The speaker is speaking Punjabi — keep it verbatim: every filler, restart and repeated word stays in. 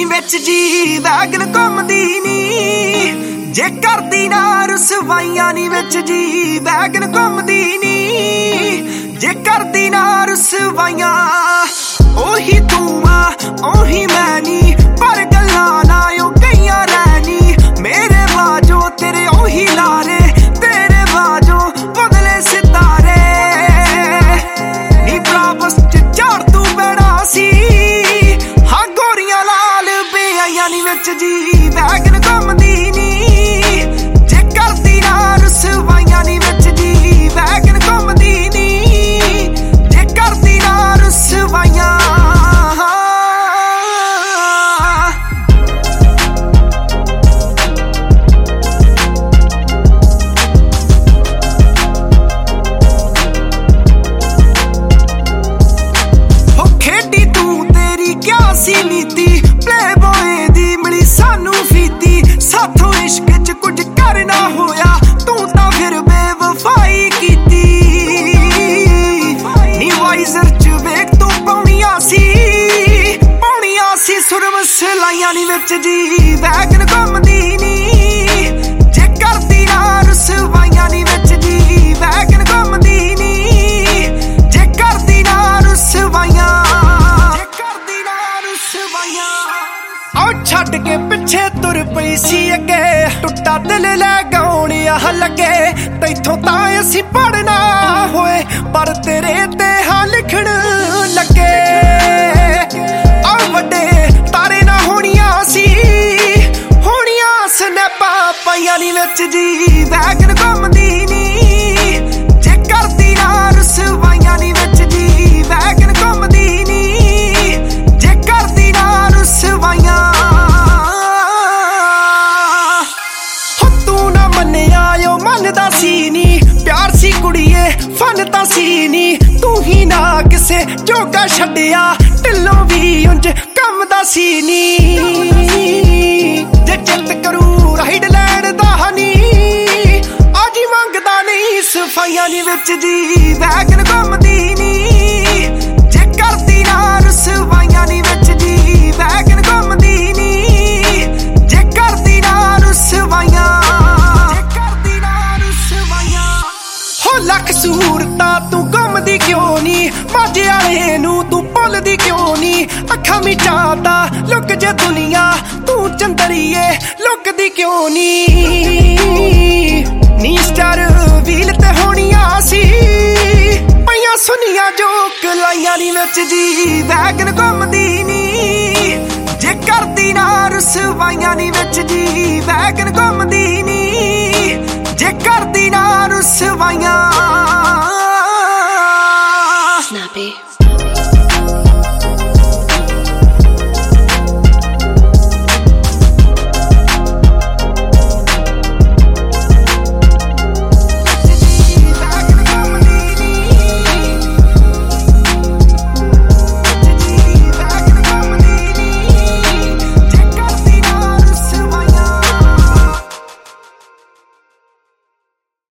ਨੀ ਵਿੱਚ ਜੀ ਵੈਗਨ ਘੁੰਮਦੀ ਨੀ ਜੇ ਕਰਦੀ ਨਾ ਰੁਸਵਾਈਆਂ ਨੀ ਵਿੱਚ ਜੀ ਵੈਗਨ ਘੁੰਮਦੀ ਨੀ ਜੇ ਕਰਦੀ ਨਾ ਰੁਸਵਾਈਆਂ ਉਹੀ ਤੂੰ ਆ ਉਹੀ ਮੈਂ ਨੀ ਪਰ ਗੱਲਾਂ ਨਾ ਉਹ ਕਈਆਂ ਰਹਿਣੀ ਮੇਰੇ ਬਾਝੋਂ ਤੇਰੇ ਉਹੀ ਲਾਰੇ ਤੇਰੇ ਬਾਝੋਂ ਬਦਲੇ ਸਿਤਾਰੇ ਨੀ ਬਰਾਬਸ ਚ ਝਾੜ ਤੂੰ ਬੜਾ ਸੀ ਹਾਂ ਗੋਰੀਆਂ ਲਾਲ ਬੇਆਈਆਂ ਨੀ ਵਿੱਚ ਜੀ ਵੈਗਨ ਘੁੰਮਦੀ ਨੀ ਜੇ ਕਰਦੀ ਨਾ ਰੁਸਵਾਈਆਂ ਨੀ ਵਿੱਚ ਜੀ ਵੈਗਨ ਘੁੰਮਦੀ ਨੀ ਜੇ ਕਰਦੀ ਨਾ ਰੁਸਵਾਈਆਂ ਸੀ ਨੀਤੀ ਪਲੇਬੋਏ ਦੀ ਮਿਲੀ ਸਾਨੂੰ ਫੀਤੀ ਸਾਥੋਂ ਇਸ਼ਕ ਚ ਕੁਝ ਕਰਨਾ ਹੋਇਆ ਤੂੰ ਤਾਂ ਫਿਰ ਬੇਵਫਾਈ ਕੀਤੀ ਨੀ ਵਾਈਜ਼ਰ ਚ ਵੇਖ ਤੂੰ ਪਾਉਣੀਆਂ ਸੀ ਪਾਉਣੀਆਂ ਸੀ ਸੁਰਮ ਸਲਾਈਆਂ ਨੀ ਵਿੱਚ ਜੀ ਵੈਗਨ ਘੁੰਮਦੀ ਨੀ ਜੇ ਕਰਦੀ ਨਾ ਰੁਸਵਾਈਆਂ ਨੀ ਵਿੱਚ ਜੀ ਵੈਗਨ ਘੁੰਮਦੀ ਨੀ ਜੇ ਕਰਦੀ ਨਾ ਰੁਸਵਾਈਆਂ ਆਉ ਛੱਡ ਕੇ ਪਿੱਛੇ ਤੁਰ ਪਈ ਸੀ ਅੱਗੇ ਟੁੱਟਾ ਦਿਲ ਲੈ ਗਾਉਣ ਆਹ ਲੱਗੇ ਤੈਥੋਂ ਤਾਂ ਅਸੀਂ ਪੜਨਾ ਹੋਏ ਪਰ ਤੇਰੇ ਤੇ ਹਾਂ ਲਿਖਣ ਲੱਗੇ ਆ ਵੱਡੇ ਤਾਰੇ ਨਾ ਹੋਣੀਆਂ ਸੀ ਹੋਣੀਆਂ ਸਨੈਪਾਂ ਪਾਈਆਂ ਨੀ ਵਿੱਚ ਜੀ ਵੈਗਨ ਘੁੰਮਦੀ ਨੀ ਜੇ ਕਰਦੀ ਨਾ ਰੁਸਵਾਈਆਂ ਨੀ ਵਿੱਚ ਜੀ ਵੈਗਨ ਘੁੰਮਦੀ ਨੀ ਜੇ ਕਰਦੀ ਨਾ ਰੁਸਵਾਈਆਂ ਮੰਨਦਾ ਸੀ ਨੀ ਪਿਆਰ ਸੀ ਕੁੜੀਏ ਫਨ ਤਾਂ ਸੀ ਨੀ ਤੂੰ ਹੀ ਨਾ ਕਿਸੇ ਜੋਗਾ ਛੱਡਿਆ ਢਿੱਲੋਂ ਵੀ ਉਂਝ ਕੰਮ ਦਾ ਸੀ ਨੀ ਜੇ ਚਿੱਤ ਕਰੂ ਰਾਈਡ ਲੈਣ ਦਾ ਨੀ ਆਜੀ ਮੰਗਦਾ ਨਹੀਂ ਸਫਾਈਆਂ ਨੀ ਵਿੱਚ ਜੀ ਵੈਗਨ ਘੁੰਮਦੀ ਨੀ ਜੇ ਕਰਦੀ ਨਾ ਰੁਸਵਾਈਆਂ ਨੀ ਵਿੱਚ ਜੀ ਵੈਗਨ ਘੁੰਮਦੀ ਨੀ ਜੇ ਕਰਦੀ ਨਾ ਰੁਸਵਾਈਆਂ ਲੱਖ ਸੂਰਤਾਂ ਤੂੰ ਘੁੰਮਦੀ ਕਿਉਂ ਨੀ ਮਾਝੇ ਵਾਲੇ ਨੂੰ ਤੂੰ ਭੁੱਲਦੀ ਕਿਉਂ ਨੀ ਅੱਖਾਂ ਮਿਚਾਤਾ ਲੁੱਕ ਜੇ ਦੁਨੀਆ ਤੂੰ ਚੰਦਰੀਏ ਲੁੱਕਦੀ ਕਿਉਂ ਨੀ ਨੀ ਸਟਾਰ ਵੀਲ ਤੇ ਹੋਣੀਆਂ ਸੀ ਪਈਆਂ ਸੁਨੀਆਂ ਜੋ ਕਲਾਈਆਂ ਨੀ ਵਿੱਚ ਜੀ ਵੈਗਨ ਘੁੰਮਦੀ ਨੀ ਜੇ ਕਰਦੀ ਨਾ ਰੁਸਵਾਈਆਂ ਨੀ ਵਿੱਚ ਜੀ ਵੈਗਨ ਘੁੰਮਦੀ ਨੀ ਜੇ ਕਰਦੀ ਨਾ ਰੁਸਵਾਈਆਂ